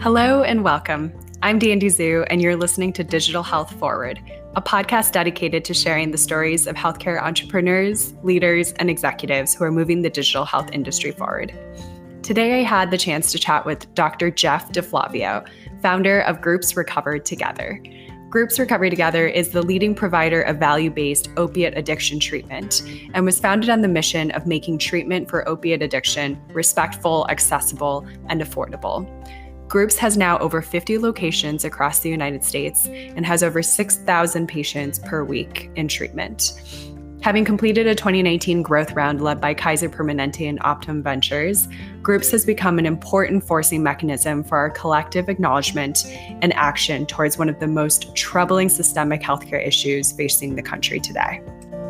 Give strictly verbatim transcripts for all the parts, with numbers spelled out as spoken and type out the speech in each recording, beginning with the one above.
Hello and welcome. I'm Dandy Zhu, and you're listening to Digital Health Forward, a podcast dedicated to sharing the stories of healthcare entrepreneurs, leaders, and executives who are moving the digital health industry forward. Today, I had the chance to chat with Doctor Jeff DeFlavio, founder of Groups Recover Together. Groups Recover Together is the leading provider of value-based opiate addiction treatment and was founded on the mission of making treatment for opiate addiction respectful, accessible, and affordable. Groups has now over fifty locations across the United States and has over six thousand patients per week in treatment. Having completed a twenty nineteen growth round led by Kaiser Permanente and Optum Ventures, Groups has become an important forcing mechanism for our collective acknowledgement and action towards one of the most troubling systemic healthcare issues facing the country today.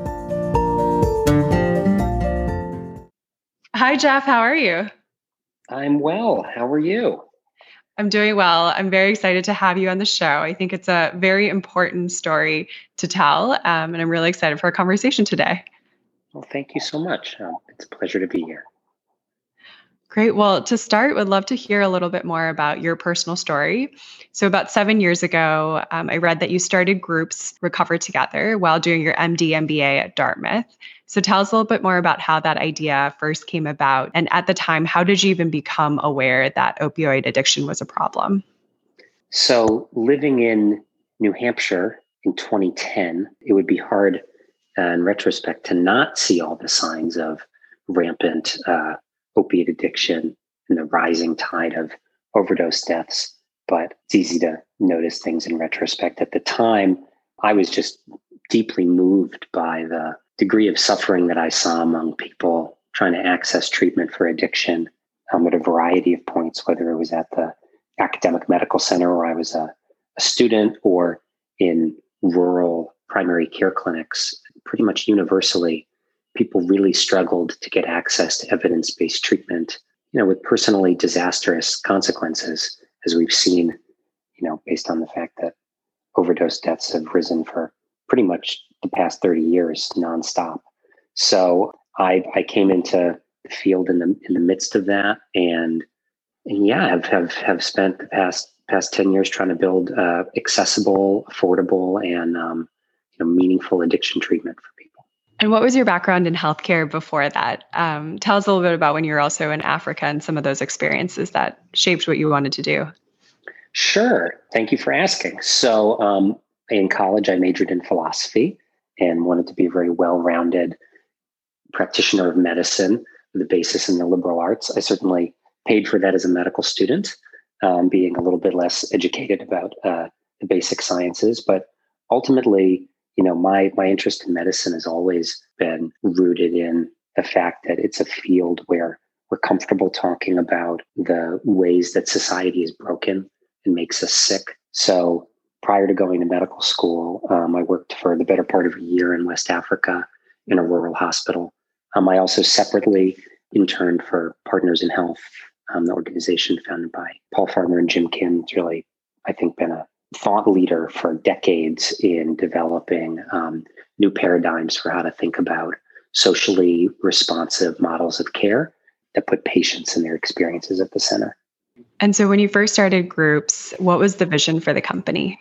Hi, Jeff. How are you? I'm well. How are you? I'm doing well. I'm very excited to have you on the show. I think it's a very important story to tell, um, and I'm really excited for our conversation today. Well, thank you so much. Um, it's a pleasure to be here. Great. Well, to start, would love to hear a little bit more about your personal story. So about seven years ago, um, I read that you started Groups Recover Together while doing your M D M B A at Dartmouth. So tell us a little bit more about how that idea first came about. And at the time, how did you even become aware that opioid addiction was a problem? So living in New Hampshire in twenty ten, it would be hard uh, in retrospect to not see all the signs of rampant uh, opiate addiction and the rising tide of overdose deaths. But it's easy to notice things in retrospect. At the time, I was just deeply moved by the degree of suffering that I saw among people trying to access treatment for addiction um, at a variety of points, whether it was at the academic medical center where I was a, a student or in rural primary care clinics. Pretty much universally, people really struggled to get access to evidence-based treatment, you know, with personally disastrous consequences, as we've seen, you know, based on the fact that overdose deaths have risen for pretty much the past thirty years nonstop. So I, I came into the field in the in the midst of that, and, and yeah, have have have spent the past past ten years trying to build uh, accessible, affordable, and um, you know, meaningful addiction treatment for people. And what was your background in healthcare before that? Um, tell us a little bit about when you were also in Africa and some of those experiences that shaped what you wanted to do. Sure. Thank you for asking. So um, in college, I majored in philosophy and wanted to be a very well-rounded practitioner of medicine with a basis in the liberal arts. I certainly paid for that as a medical student, um, being a little bit less educated about uh, the basic sciences. But ultimately, you know, my my interest in medicine has always been rooted in the fact that it's a field where we're comfortable talking about the ways that society is broken and makes us sick. So prior to going to medical school, um, I worked for the better part of a year in West Africa in a rural hospital. Um, I also separately interned for Partners in Health, um, the organization founded by Paul Farmer and Jim Kim. It's really, I think, been a thought leader for decades in developing um, new paradigms for how to think about socially responsive models of care that put patients and their experiences at the center. And so when you first started Groups, what was the vision for the company?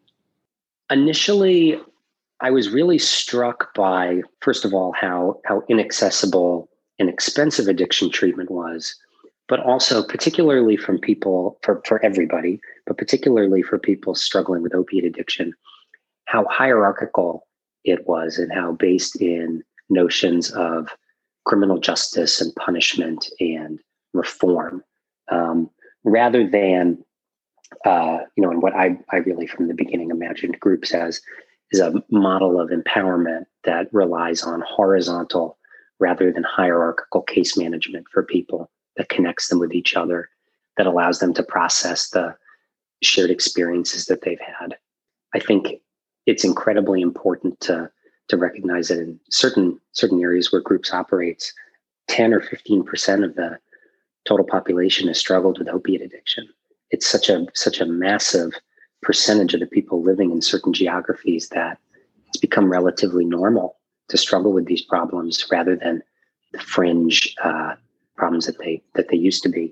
Initially, I was really struck by, first of all, how, how inaccessible and expensive addiction treatment was, but also particularly from people, for, for everybody, but particularly for people struggling with opiate addiction, how hierarchical it was and how based in notions of criminal justice and punishment and reform, um, rather than, uh, you know, and what I, I really from the beginning imagined Groups as is a model of empowerment that relies on horizontal rather than hierarchical case management for people, that connects them with each other, that allows them to process the shared experiences that they've had. I think it's incredibly important to to recognize that in certain certain areas where Groups operates, ten or fifteen percent of the total population has struggled with opiate addiction. It's such a such a massive percentage of the people living in certain geographies that it's become relatively normal to struggle with these problems rather than the fringe uh, problems that they that they used to be.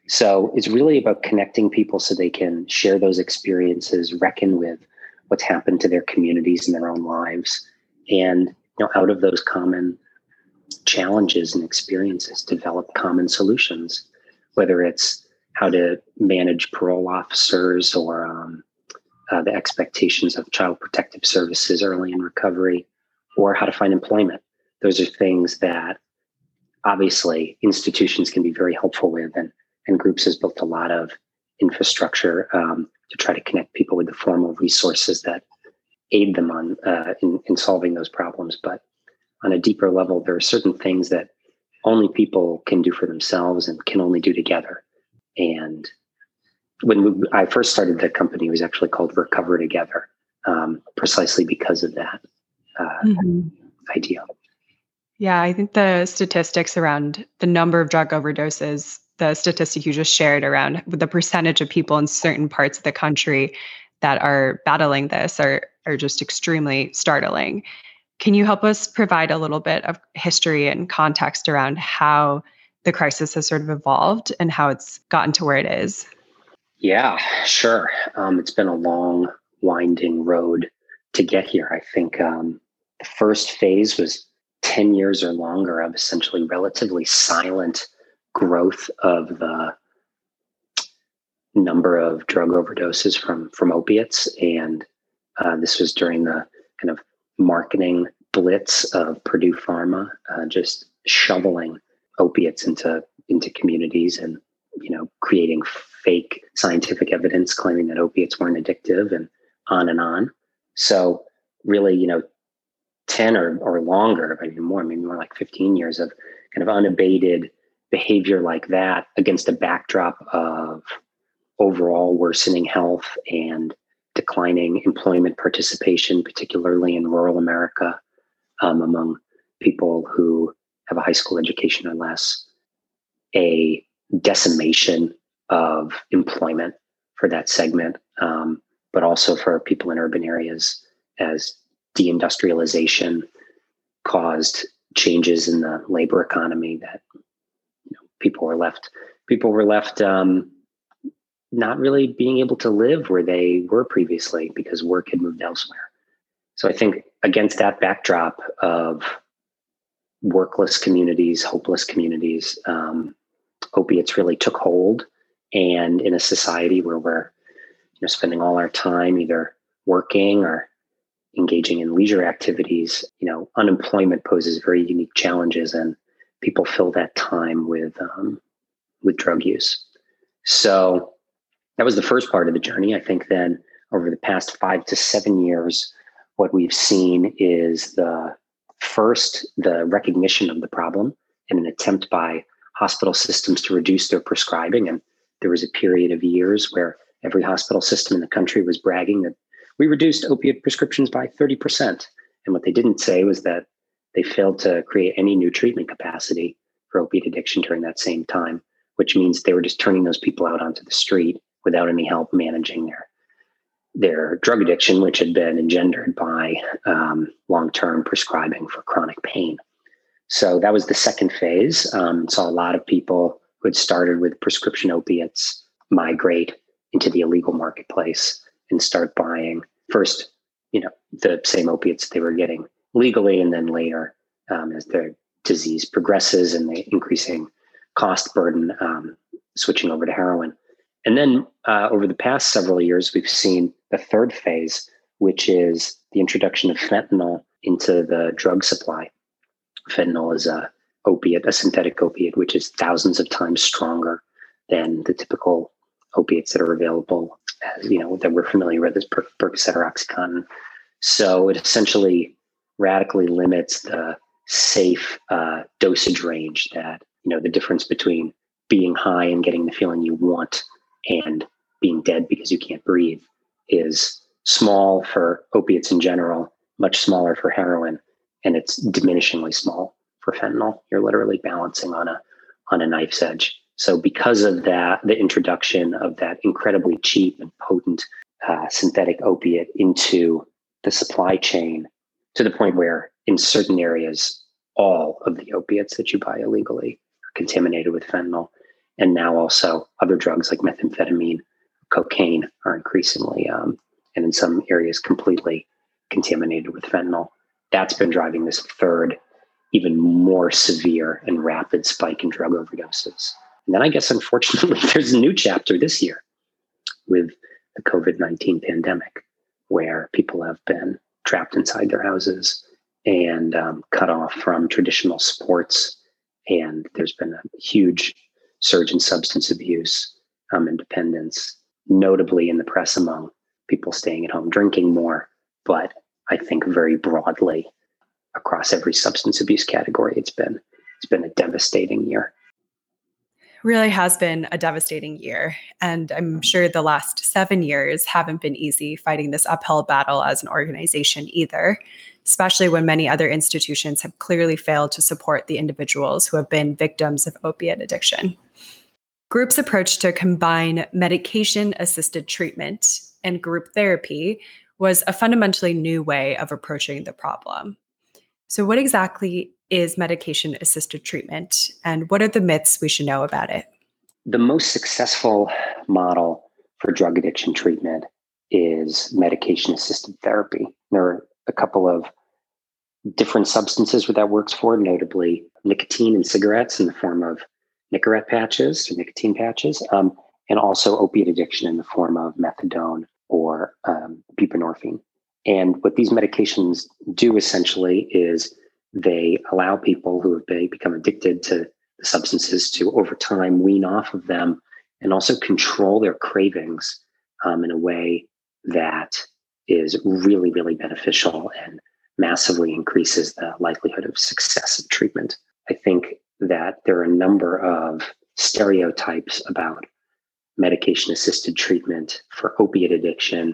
So it's really about connecting people so they can share those experiences, reckon with what's happened to their communities and their own lives. And, you know, out of those common challenges and experiences, develop common solutions, whether it's how to manage parole officers or um, uh, the expectations of child protective services early in recovery, or how to find employment. Those are things that obviously institutions can be very helpful with, and, and Groups has built a lot of infrastructure um, to try to connect people with the formal resources that aid them on uh, in, in solving those problems. But on a deeper level, there are certain things that only people can do for themselves and can only do together. And when we, I first started the company, it was actually called Recover Together, um, precisely because of that uh, mm-hmm. idea. Yeah, I think the statistics around the number of drug overdoses, the statistic you just shared around the percentage of people in certain parts of the country that are battling this are, are just extremely startling. Can you help us provide a little bit of history and context around how the crisis has sort of evolved and how it's gotten to where it is? Yeah, sure. Um, it's been a long, winding road to get here. I think um, the first phase was ten years or longer of essentially relatively silent growth of the number of drug overdoses from, from opiates. And uh, this was during the kind of marketing blitz of Purdue Pharma, uh, just shoveling opiates into, into communities and, you know, creating fake scientific evidence claiming that opiates weren't addictive, and on and on. So really, you know, ten or, or longer, maybe more, maybe more like fifteen years of kind of unabated behavior like that against a backdrop of overall worsening health and declining employment participation, particularly in rural America, um, among people who have a high school education or less, a decimation of employment for that segment, um, but also for people in urban areas as deindustrialization caused changes in the labor economy that, you know, people were left, people were left um, not really being able to live where they were previously because work had moved elsewhere. So I think against that backdrop of workless communities, hopeless communities, um, opiates really took hold. And in a society where we're, you know, spending all our time either working or engaging in leisure activities, you know, unemployment poses very unique challenges, and people fill that time with um, with drug use. So that was the first part of the journey. I think then over the past five to seven years, what we've seen is the first, the recognition of the problem and an attempt by hospital systems to reduce their prescribing. And there was a period of years where every hospital system in the country was bragging that we reduced opiate prescriptions by thirty percent. And what they didn't say was that they failed to create any new treatment capacity for opiate addiction during that same time, which means they were just turning those people out onto the street without any help managing their, their drug addiction, which had been engendered by um, long-term prescribing for chronic pain. So that was the second phase. Um, saw a lot of people who had started with prescription opiates migrate into the illegal marketplace and start buying first, you know, the same opiates they were getting legally, and then later, um, as their disease progresses and the increasing cost burden, um, switching over to heroin. And then uh, over the past several years, we've seen the third phase, which is the introduction of fentanyl into the drug supply. Fentanyl is a opiate, a synthetic opiate, which is thousands of times stronger than the typical opiates that are available, as, you know, that we're familiar with as per- Percocet or OxyContin. So it essentially radically limits the safe uh, dosage range that, you know, the difference between being high and getting the feeling you want and being dead because you can't breathe is small for opiates in general, much smaller for heroin, and it's diminishingly small for fentanyl. You're literally balancing on a on a knife's edge. So because of that, the introduction of that incredibly cheap and potent uh, synthetic opiate into the supply chain, to the point where in certain areas, all of the opiates that you buy illegally are contaminated with fentanyl. And now also other drugs like methamphetamine, cocaine are increasingly, um, and in some areas completely contaminated with fentanyl. That's been driving this third, even more severe and rapid spike in drug overdoses. And then I guess, unfortunately, there's a new chapter this year with the COVID nineteen pandemic, where people have been trapped inside their houses and um, cut off from traditional sports. And there's been a huge surge in substance abuse um, and dependence, notably in the press among people staying at home, drinking more. But I think very broadly across every substance abuse category, it's been it's been a devastating year. Really has been a devastating year. And I'm sure the last seven years haven't been easy fighting this uphill battle as an organization either, especially when many other institutions have clearly failed to support the individuals who have been victims of opiate addiction. Group's approach to combine medication-assisted treatment and group therapy was a fundamentally new way of approaching the problem. So what exactly is medication-assisted treatment, and what are the myths we should know about it? The most successful model for drug addiction treatment is medication-assisted therapy. There are a couple of different substances where that works for, notably nicotine in cigarettes in the form of Nicorette patches or nicotine patches, um, and also opiate addiction in the form of methadone or um, buprenorphine. And what these medications do essentially is they allow people who have become addicted to the substances to, over time, wean off of them and also control their cravings um, in a way that is really, really beneficial and massively increases the likelihood of success of treatment. I think that there are a number of stereotypes about medication-assisted treatment for opiate addiction,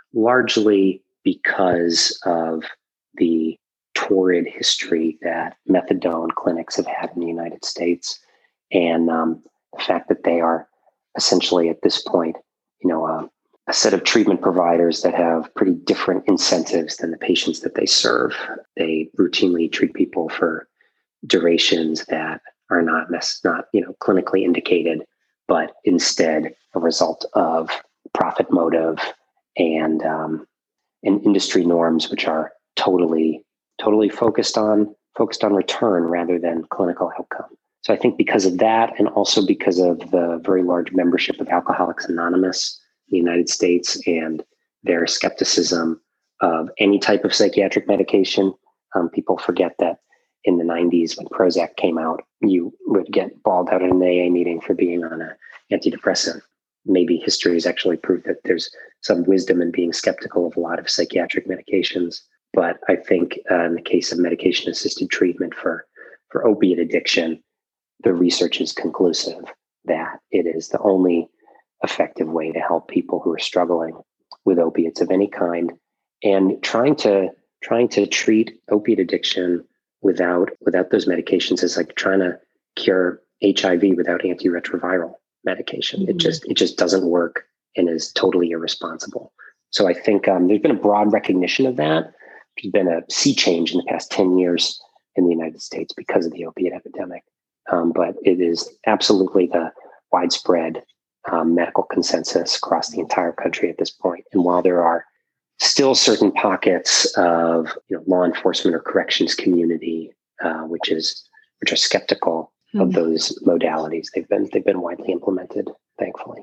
largely because of the torrid history that methadone clinics have had in the United States, and um, the fact that they are essentially at this point, you know, uh, a set of treatment providers that have pretty different incentives than the patients that they serve. They routinely treat people for durations that are not not you know clinically indicated, but instead a result of profit motive and um, and industry norms, which are totally totally focused on focused on return rather than clinical outcome. So I think because of that, and also because of the very large membership of Alcoholics Anonymous in the United States and their skepticism of any type of psychiatric medication, um, people forget that in the nineties, when Prozac came out, you would get bawled out at an A A meeting for being on an antidepressant. Maybe history has actually proved that there's some wisdom in being skeptical of a lot of psychiatric medications. But I think uh, in the case of medication-assisted treatment for, for opiate addiction, the research is conclusive that it is the only effective way to help people who are struggling with opiates of any kind, and trying to trying to treat opiate addiction without without those medications is like trying to cure H I V without antiretroviral medication. Mm-hmm. It just it just doesn't work and is totally irresponsible. So I think um, there's been a broad recognition of that. There's been a sea change in the past ten years in the United States because of the opiate epidemic. Um, but it is absolutely the widespread um, medical consensus across the entire country at this point. And while there are still certain pockets of you know, law enforcement or corrections community, uh, which is which are skeptical mm-hmm. of those modalities, they've been they've been widely implemented, thankfully.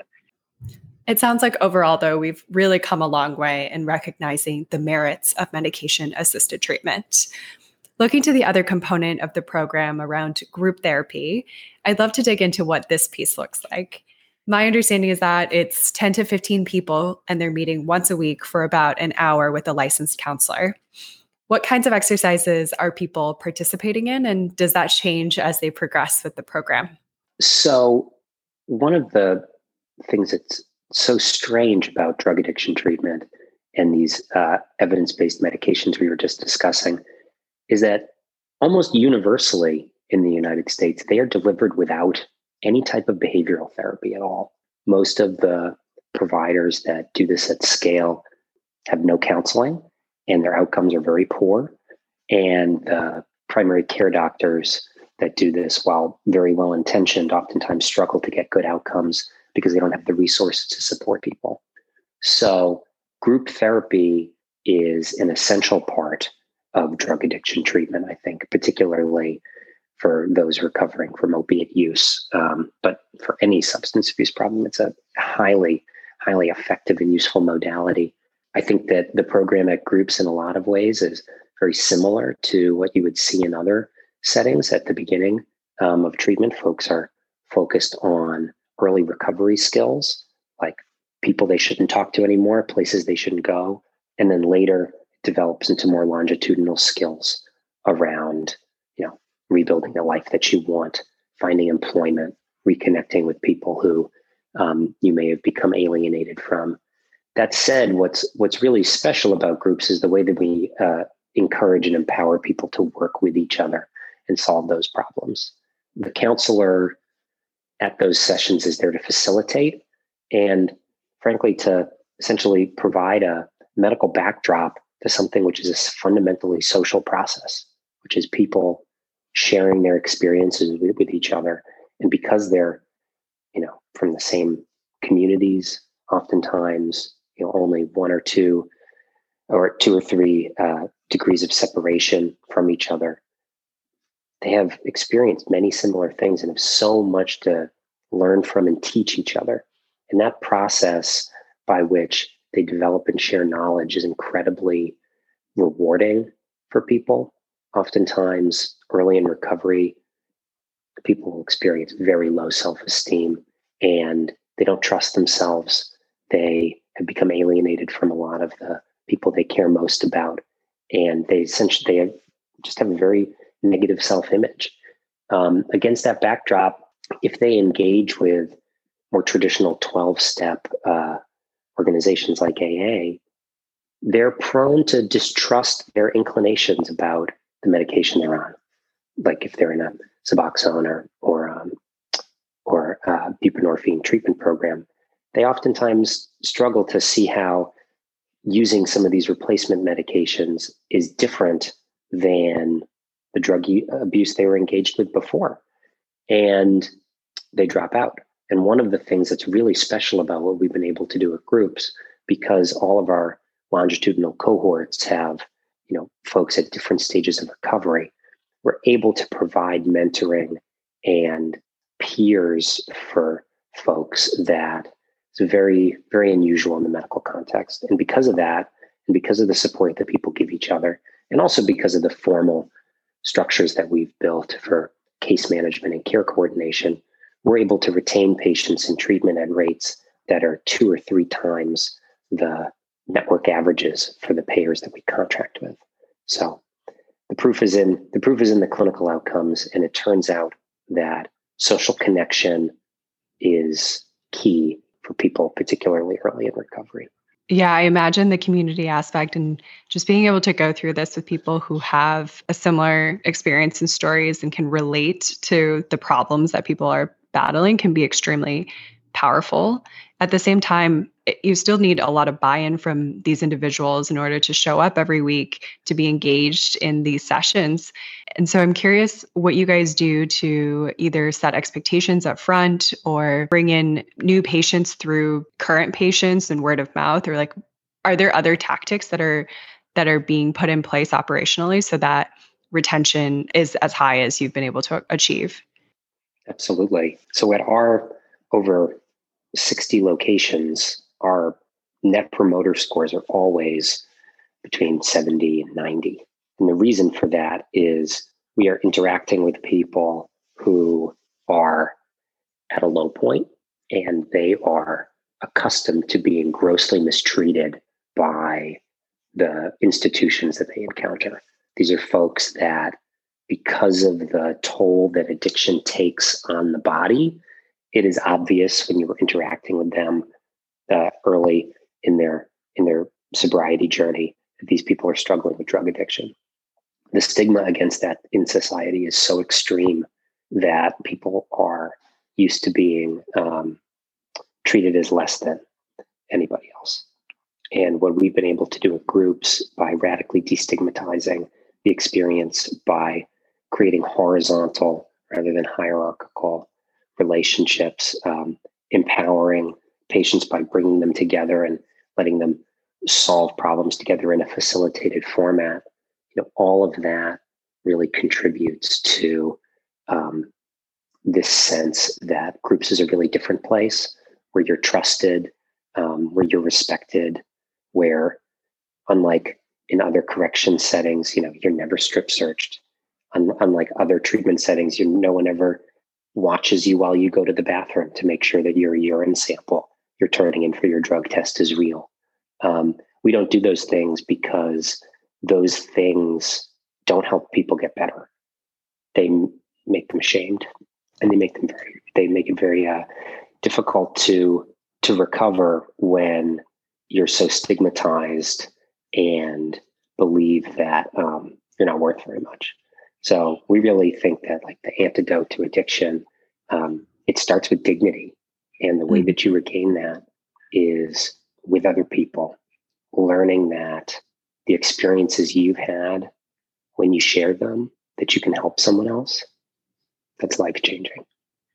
It sounds like overall, though, we've really come a long way in recognizing the merits of medication-assisted treatment. Looking to the other component of the program around group therapy, I'd love to dig into what this piece looks like. My understanding is that it's ten to fifteen people, and they're meeting once a week for about an hour with a licensed counselor. What kinds of exercises are people participating in, and does that change as they progress with the program? So one of the things that's so strange about drug addiction treatment and these uh, evidence-based medications we were just discussing is that almost universally in the United States, they are delivered without any type of behavioral therapy at all. Most of the providers that do this at scale have no counseling, and their outcomes are very poor. And the primary care doctors that do this, while very well intentioned, oftentimes struggle to get good outcomes because they don't have the resources to support people. So group therapy is an essential part of drug addiction treatment, I think, particularly for those recovering from opiate use. Um, but for any substance abuse problem, it's a highly, highly effective and useful modality. I think that the program at Groups in a lot of ways is very similar to what you would see in other settings. At the beginning um, of treatment, folks are focused on early recovery skills, like people they shouldn't talk to anymore, places they shouldn't go. And then later it develops into more longitudinal skills around, you know, rebuilding the life that you want, finding employment, reconnecting with people who um, you may have become alienated from. That said, what's what's really special about Groups is the way that we uh, encourage and empower people to work with each other and solve those problems. The counselor at those sessions is there to facilitate and, frankly, to essentially provide a medical backdrop to something which is a fundamentally social process, which is people sharing their experiences with, with each other. And because they're, you know, from the same communities, oftentimes, you know, only one or two or two or three uh, degrees of separation from each other, they have experienced many similar things and have so much to learn from and teach each other. And that process by which they develop and share knowledge is incredibly rewarding for people. Oftentimes, early in recovery, people will experience very low self-esteem and they don't trust themselves. They have become alienated from a lot of the people they care most about. And they essentially they have, just have a very negative self-image. Um, against that backdrop, if they engage with more traditional twelve-step uh, organizations like A A, they're prone to distrust their inclinations about the medication they're on. Like if they're in a Suboxone or or um, or uh, buprenorphine treatment program, they oftentimes struggle to see how using some of these replacement medications is different than the drug abuse they were engaged with before. And they drop out. And one of the things that's really special about what we've been able to do at Groups, because all of our longitudinal cohorts have, you know, folks at different stages of recovery, we're able to provide mentoring and peers for folks that is very, very unusual in the medical context. And because of that, and because of the support that people give each other, and also because of the formal structures that we've built for case management and care coordination, we're able to retain patients in treatment at rates that are two or three times the network averages for the payers that we contract with. So the proof is in the proof is in the clinical outcomes, and it turns out that social connection is key for people, particularly early in recovery. Yeah, I imagine the community aspect and just being able to go through this with people who have a similar experience and stories and can relate to the problems that people are battling can be extremely powerful. At the same time, you still need a lot of buy-in from these individuals in order to show up every week, to be engaged in these sessions. And so I'm curious what you guys do to either set expectations up front or bring in new patients through current patients and word of mouth, or like, are there other tactics that are that are being put in place operationally so that retention is as high as you've been able to achieve? Absolutely. So at our over sixty locations, our net promoter scores are always between seventy and ninety. And the reason for that is we are interacting with people who are at a low point and they are accustomed to being grossly mistreated by the institutions that they encounter. These are folks that, because of the toll that addiction takes on the body, it is obvious when you're interacting with them uh, early in their in their sobriety journey that these people are struggling with drug addiction. The stigma against that in society is so extreme that people are used to being um, treated as less than anybody else. And what we've been able to do at Groups by radically destigmatizing the experience, by creating horizontal rather than hierarchical relationships, um, empowering patients by bringing them together and letting them solve problems together in a facilitated format. You know, all of that really contributes to um, this sense that groups is a really different place where you're trusted, um, where you're respected, where unlike in other correction settings, you know, you're never strip searched. Un- unlike other treatment settings, you no one ever watches you while you go to the bathroom to make sure that your urine sample you're turning in for your drug test is real. Um, we don't do those things because those things don't help people get better. They m- make them ashamed, and they make them very, they make it very uh, difficult to to recover when you're so stigmatized and believe that um, you're not worth very much. So we really think that like the antidote to addiction, um, it starts with dignity. And the way mm-hmm. that you regain that is with other people, learning that the experiences you've had, when you share them, that you can help someone else. That's life-changing.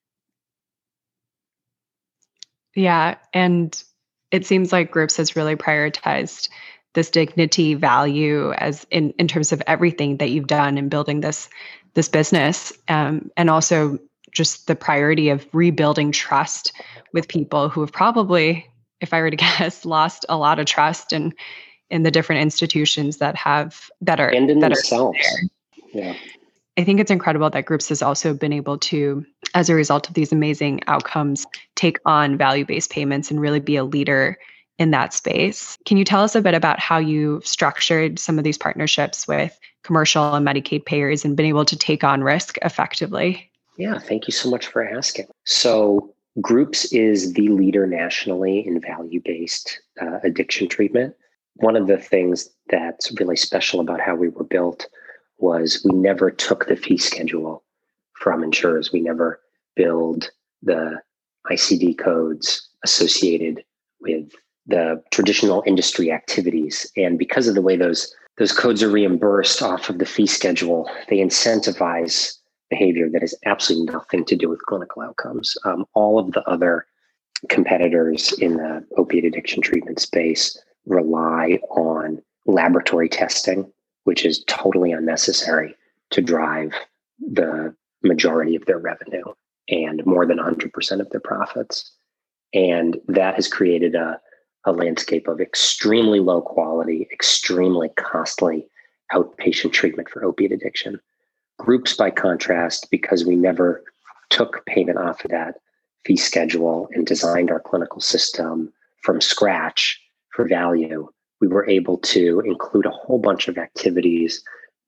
Yeah. And it seems like Groups has really prioritized this dignity value as in, in terms of everything that you've done in building this, this business. Um, and also just the priority of rebuilding trust with people who have probably, if I were to guess, lost a lot of trust in, in the different institutions that have, that are, and in that themselves. Are yeah. I think it's incredible that Groups has also been able to, as a result of these amazing outcomes, take on value-based payments and really be a leader in that space. Can you tell us a bit about how you've structured some of these partnerships with commercial and Medicaid payers and been able to take on risk effectively? Yeah, thank you so much for asking. So Groups is the leader nationally in value-based uh, addiction treatment. One of the things that's really special about how we were built was we never took the fee schedule from insurers. We never billed the I C D codes associated with the traditional industry activities. And because of the way those, those codes are reimbursed off of the fee schedule, they incentivize behavior that has absolutely nothing to do with clinical outcomes. Um, all of the other competitors in the opiate addiction treatment space rely on laboratory testing, which is totally unnecessary to drive the majority of their revenue and more than one hundred percent of their profits. And that has created a, a landscape of extremely low quality, extremely costly outpatient treatment for opiate addiction. Groups, by contrast, because we never took payment off of that fee schedule and designed our clinical system from scratch for value, we were able to include a whole bunch of activities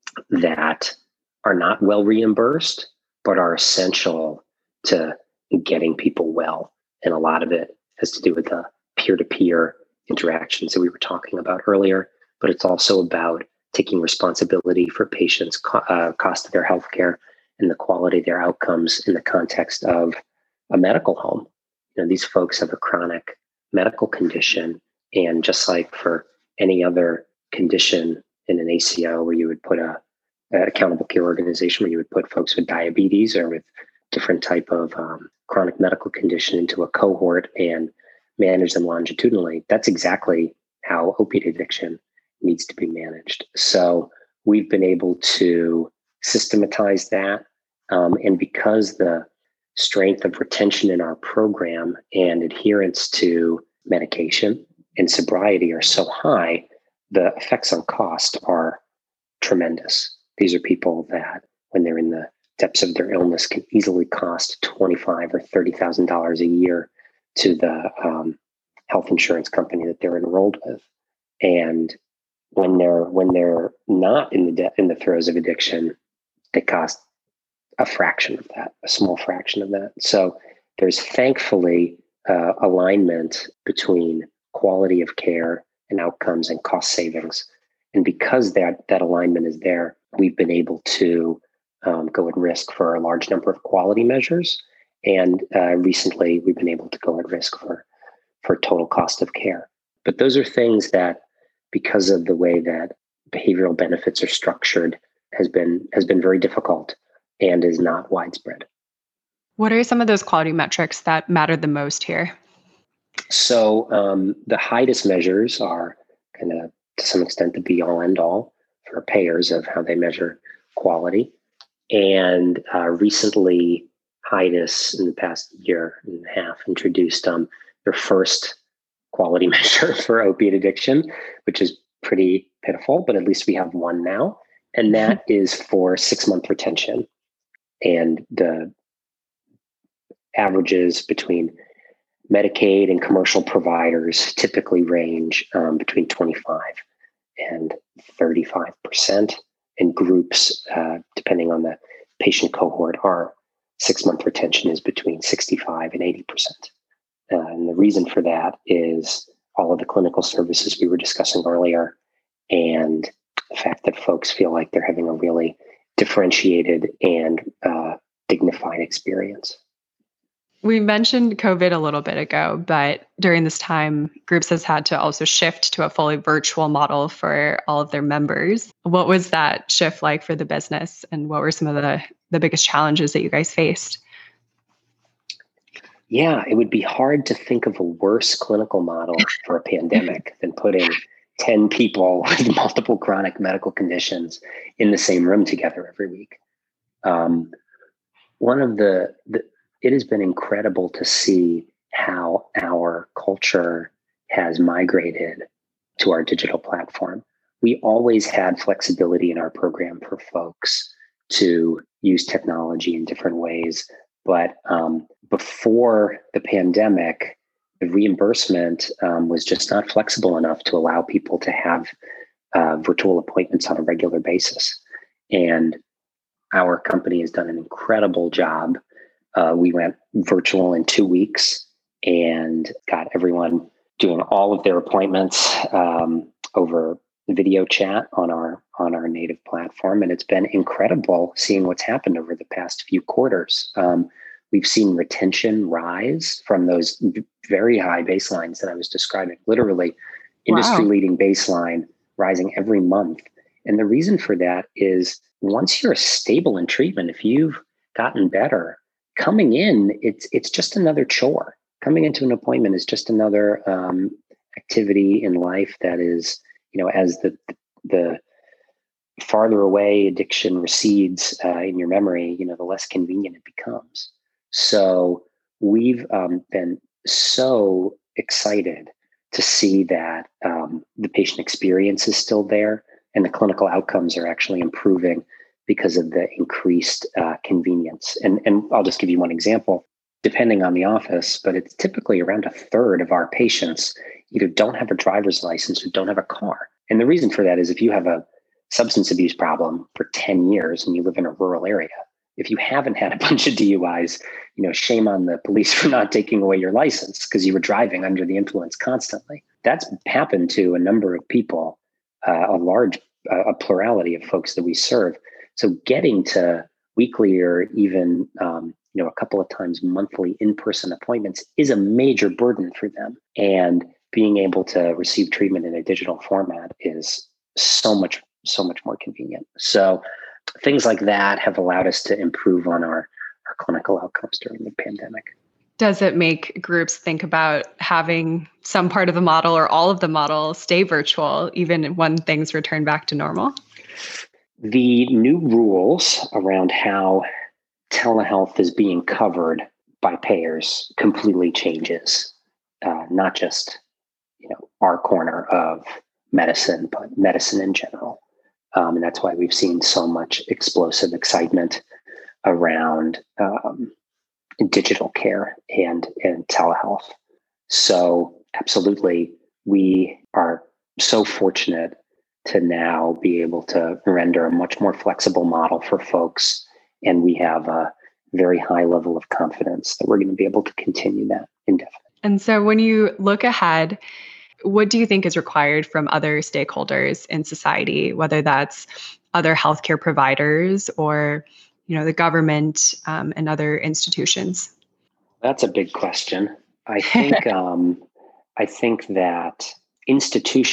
that are not well reimbursed, but are essential to getting people well. And a lot of it has to do with the peer-to-peer interactions that we were talking about earlier, but it's also about taking responsibility for patients' co- uh, cost of their healthcare and the quality of their outcomes in the context of a medical home. You know, these folks have a chronic medical condition, and just like for any other condition in an A C O where you would put a, a accountable care organization where you would put folks with diabetes or with different type of um, chronic medical condition into a cohort and manage them longitudinally, that's exactly how opiate addiction needs to be managed. So we've been able to systematize that. Um, and because the strength of retention in our program and adherence to medication and sobriety are so high, the effects on cost are tremendous. These are people that, when they're in the depths of their illness, can easily cost twenty-five thousand dollars or thirty thousand dollars a year to the um, health insurance company that they're enrolled with. And when they're when they're not in the de- in the throes of addiction, they cost a fraction of that, a small fraction of that. So there's thankfully uh, alignment between quality of care and outcomes and cost savings. And because that that alignment is there, we've been able to um, go at risk for a large number of quality measures. And uh, recently, we've been able to go at risk for for total cost of care. But those are things that, because of the way that behavioral benefits are structured, has been has been very difficult and is not widespread. What are some of those quality metrics that matter the most here? So um, the HIDIS measures are kind of, to some extent, the be-all, end-all for payers of how they measure quality. And uh, recently, HIDIS, in the past year and a half, introduced um, their first quality measure for opiate addiction, which is pretty pitiful, but at least we have one now. And that is for six-month retention. And the averages between Medicaid and commercial providers typically range um, between twenty-five and thirty-five percent. And groups, uh, depending on the patient cohort, our six-month retention is between sixty-five and eighty percent. Uh, and the reason for that is all of the clinical services we were discussing earlier, and the fact that folks feel like they're having a really differentiated and uh, dignified experience. We mentioned COVID a little bit ago, but during this time, Groups has had to also shift to a fully virtual model for all of their members. What was that shift like for the business, and what were some of the, the biggest challenges that you guys faced? Yeah, it would be hard to think of a worse clinical model for a pandemic than putting ten people with multiple chronic medical conditions in the same room together every week. Um, one of the, the It has been incredible to see how our culture has migrated to our digital platform. We always had flexibility in our program for folks to use technology in different ways. But um, before the pandemic, the reimbursement um, was just not flexible enough to allow people to have uh, virtual appointments on a regular basis. And our company has done an incredible job. Uh, we went virtual in two weeks and got everyone doing all of their appointments um, over video chat on our on our native platform, and it's been incredible seeing what's happened over the past few quarters. Um, we've seen retention rise from those very high baselines that I was describing. Literally, industry-leading baseline rising every month, and the reason for that is once you're stable in treatment, if you've gotten better. Coming in, it's it's just another chore. Coming into an appointment is just another um, activity in life that is, you know, as the the farther away addiction recedes uh, in your memory, you know, the less convenient it becomes. So we've um, been so excited to see that um, the patient experience is still there and the clinical outcomes are actually improving because of the increased uh, convenience. And, and I'll just give you one example, depending on the office, but it's typically around a third of our patients either don't have a driver's license or don't have a car. And the reason for that is if you have a substance abuse problem for ten years and you live in a rural area, if you haven't had a bunch of D U Is, you know, shame on the police for not taking away your license because you were driving under the influence constantly. That's happened to a number of people, uh, a large, uh, a plurality of folks that we serve. So getting to weekly or even, um, you know, a couple of times monthly in-person appointments is a major burden for them. And being able to receive treatment in a digital format is so much, so much more convenient. So things like that have allowed us to improve on our, our clinical outcomes during the pandemic. Does it make Groups think about having some part of the model or all of the model stay virtual, even when things return back to normal? The new rules around how telehealth is being covered by payers completely changes, uh, not just you know our corner of medicine, but medicine in general. Um, and that's why we've seen so much explosive excitement around um, digital care and, and telehealth. So absolutely, we are so fortunate to now be able to render a much more flexible model for folks. And we have a very high level of confidence that we're going to be able to continue that indefinitely. And so when you look ahead, what do you think is required from other stakeholders in society, whether that's other healthcare providers or, you know, the government um, and other institutions? That's a big question. I think um, I think that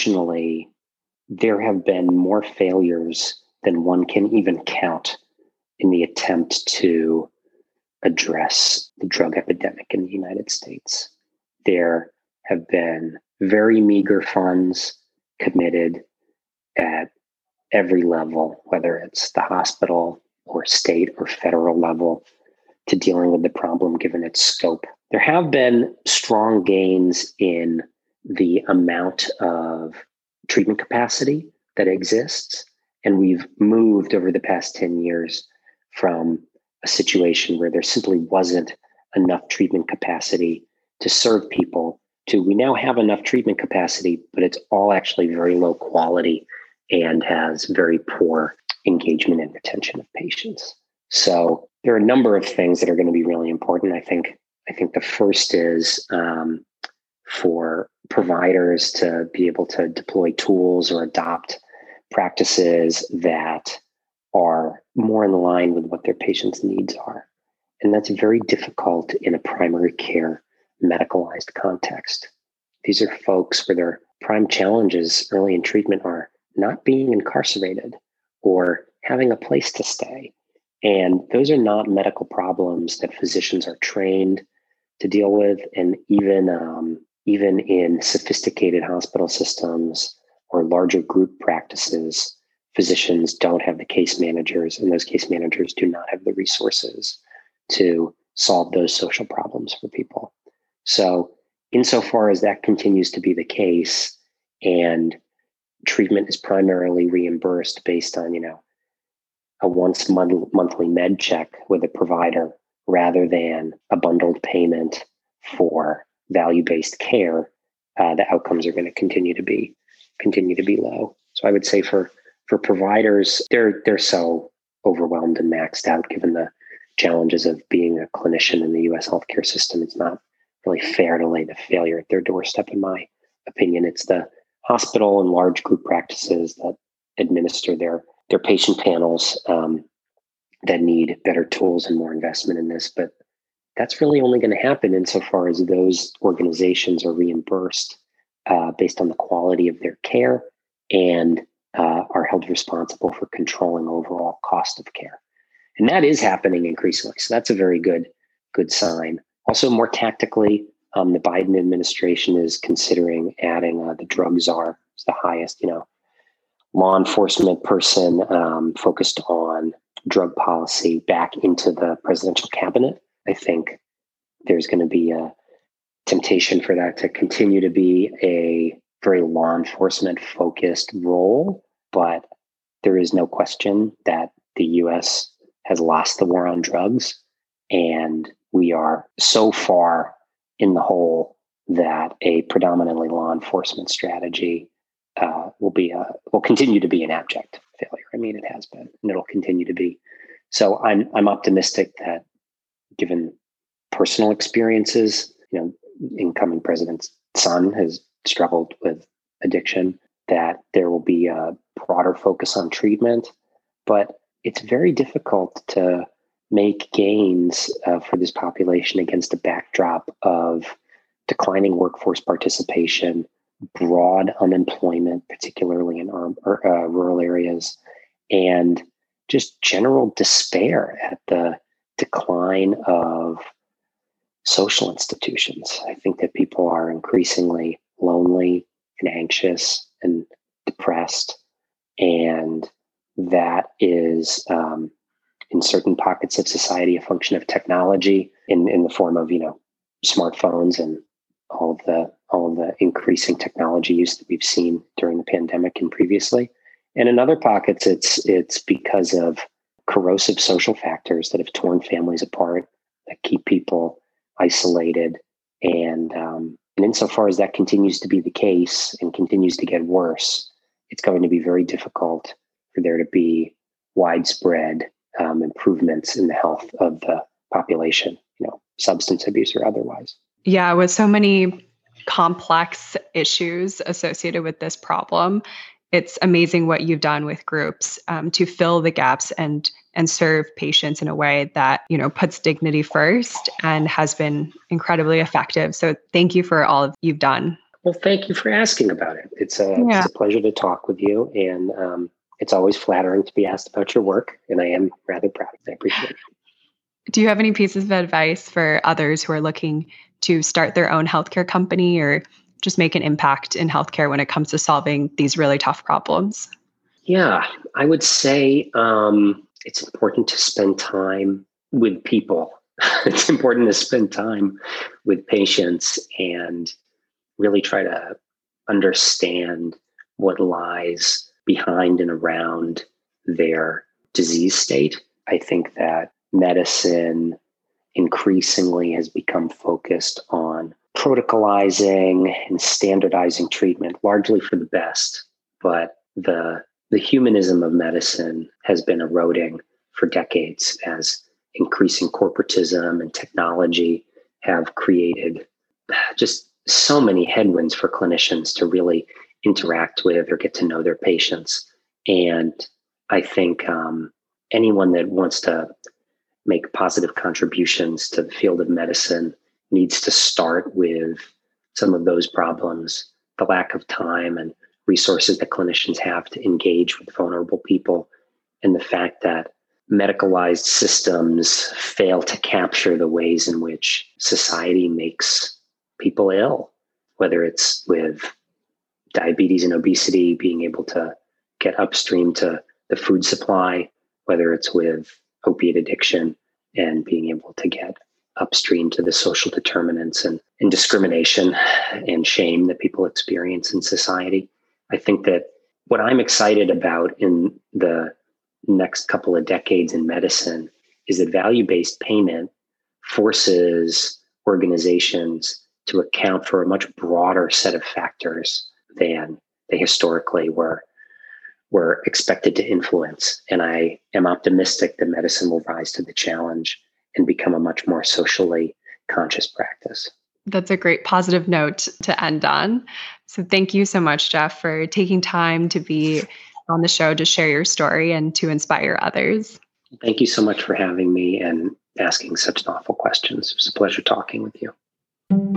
institutionally, there have been more failures than one can even count in the attempt to address the drug epidemic in the United States. There have been very meager funds committed at every level, whether it's the hospital or state or federal level, to dealing with the problem given its scope. There have been strong gains in the amount of treatment capacity that exists, and we've moved over the past ten years from a situation where there simply wasn't enough treatment capacity to serve people to we now have enough treatment capacity, but it's all actually very low quality and has very poor engagement and retention of patients. So there are a number of things that are going to be really important. I think I think the first is um, for providers to be able to deploy tools or adopt practices that are more in line with what their patients' needs are. And that's very difficult in a primary care medicalized context. These are folks where their prime challenges early in treatment are not being incarcerated or having a place to stay. And those are not medical problems that physicians are trained to deal with. And even, um, even in sophisticated hospital systems or larger group practices, physicians don't have the case managers, and those case managers do not have the resources to solve those social problems for people. So insofar as that continues to be the case and treatment is primarily reimbursed based on, you know, a once month, monthly med check with a provider rather than a bundled payment for value-based care, uh, the outcomes are going to continue to be continue to be low. So I would say for for providers, they're they're so overwhelmed and maxed out given the challenges of being a clinician in the U S healthcare system. It's not really fair to lay the failure at their doorstep, in my opinion. It's the hospital and large group practices that administer their their patient panels um, that need better tools and more investment in this. But that's really only going to happen insofar as those organizations are reimbursed uh, based on the quality of their care and uh, are held responsible for controlling overall cost of care. And that is happening increasingly. So that's a very good, good sign. Also, more tactically, um, the Biden administration is considering adding uh, the drug czar, it's the highest, you know, law enforcement person um, focused on drug policy back into the presidential cabinet. I think there's going to be a temptation for that to continue to be a very law enforcement focused role, but there is no question that the U S has lost the war on drugs, and we are so far in the hole that a predominantly law enforcement strategy uh, will be a, will continue to be an abject failure. I mean, it has been, and it'll continue to be. So I'm I'm optimistic that, given personal experiences, you know, incoming president's son has struggled with addiction, that there will be a broader focus on treatment. But it's very difficult to make gains uh, for this population against a backdrop of declining workforce participation, broad unemployment, particularly in our, uh, rural areas, and just general despair at the decline of social institutions. I think that people are increasingly lonely and anxious and depressed, and that is um, in certain pockets of society a function of technology in, in the form of, you know, smartphones and all of the all of the increasing technology use that we've seen during the pandemic and previously. And in other pockets, it's it's because of corrosive social factors that have torn families apart, that keep people isolated. And um, and insofar as that continues to be the case and continues to get worse, it's going to be very difficult for there to be widespread um, improvements in the health of the population, you know, substance abuse or otherwise. Yeah, with so many complex issues associated with this problem, it's amazing what you've done with groups um, to fill the gaps and and serve patients in a way that, you know, puts dignity first and has been incredibly effective. So thank you for all you've done. Well, thank you for asking about it. It's a, yeah. it's a pleasure to talk with you. And um, it's always flattering to be asked about your work, and I am rather proud. I appreciate it. Do you have any pieces of advice for others who are looking to start their own healthcare company or just make an impact in healthcare when it comes to solving these really tough problems? Yeah, I would say um, it's important to spend time with people. It's important to spend time with patients and really try to understand what lies behind and around their disease state. I think that medicine increasingly has become focused on protocolizing and standardizing treatment, largely for the best. But the, the humanism of medicine has been eroding for decades as increasing corporatism and technology have created just so many headwinds for clinicians to really interact with or get to know their patients. And I think um, anyone that wants to make positive contributions to the field of medicine needs to start with some of those problems, the lack of time and resources that clinicians have to engage with vulnerable people, and the fact that medicalized systems fail to capture the ways in which society makes people ill, whether it's with diabetes and obesity, being able to get upstream to the food supply, whether it's with opiate addiction and being able to get upstream to the social determinants and, and discrimination and shame that people experience in society. I think that what I'm excited about in the next couple of decades in medicine is that value-based payment forces organizations to account for a much broader set of factors than they historically were were expected to influence. And I am optimistic that medicine will rise to the challenge and become a much more socially conscious practice. That's a great positive note to end on. So thank you so much, Jeff, for taking time to be on the show to share your story and to inspire others. Thank you so much for having me and asking such thoughtful questions. It was a pleasure talking with you.